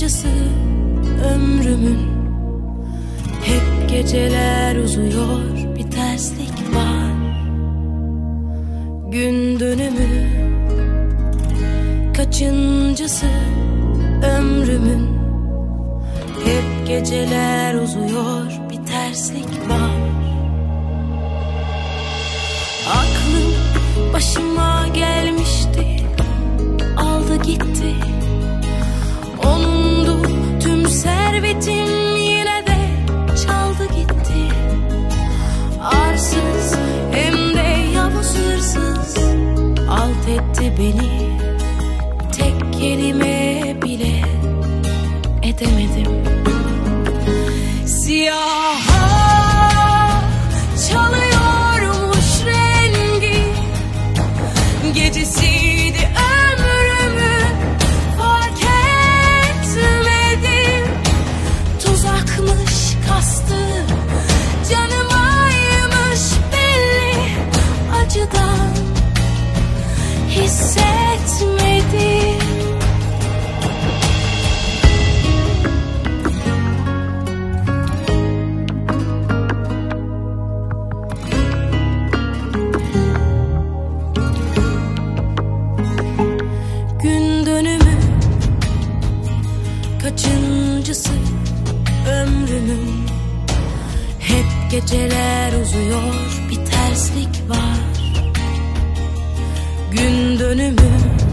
kaçıncısı ömrümün. Hep geceler uzuyor, bir terslik var. Gün dönümü kaçıncısı ömrümün. Hep geceler uzuyor, bir terslik var. Aklım başıma gelmişti, aldı gitti. Onundu tüm servetim, yine de çaldı gitti. Arsız hem de yavuz hırsız alt etti beni. Tek kelime bile edemedim. Siyaha çalıyormuş rengi, gecesiydi ömrümü, fark etmedim. Tuzakmış kastı, canımaymış belli, acıdan hissetmedim. Kaçıncısı ömrümün. Hep geceler uzuyor, bir terslik var. Gün dönümü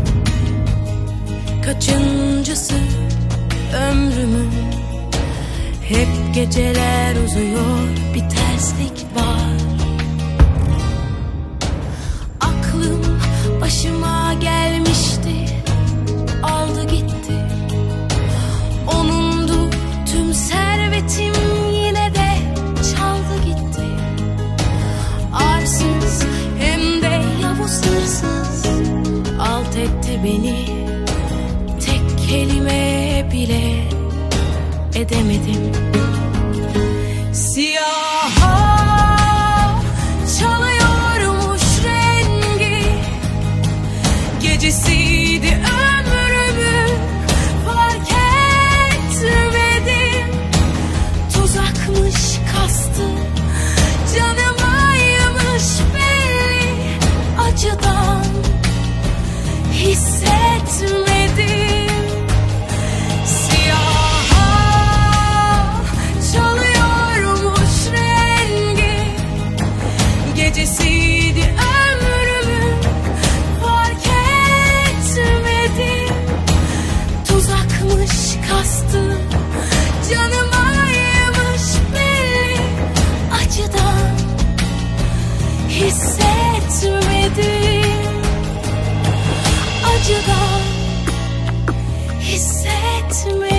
kaçıncısı ömrümün. Hep geceler uzuyor, bir terslik var. Aklım başıma gelmişti, aldı gitti. Onundu tüm servetim, yine de çaldı gitti. Arsız hem de yavuz hırsız alt etti beni. Tek kelime bile edemedim. Siyaha çalıyormuş rengi, gecesiydi ömrümün, fark etmedim. Tuzakmış kastı, canımaymış belli, acıdan hissetmedim. Siyaha çalıyormuş rengi, gecesiydi ömrümün, fark etmedim. Tuzakmış kastı, canımaymış belli, acıdan hissetmedim. Acıdan hissetmedim.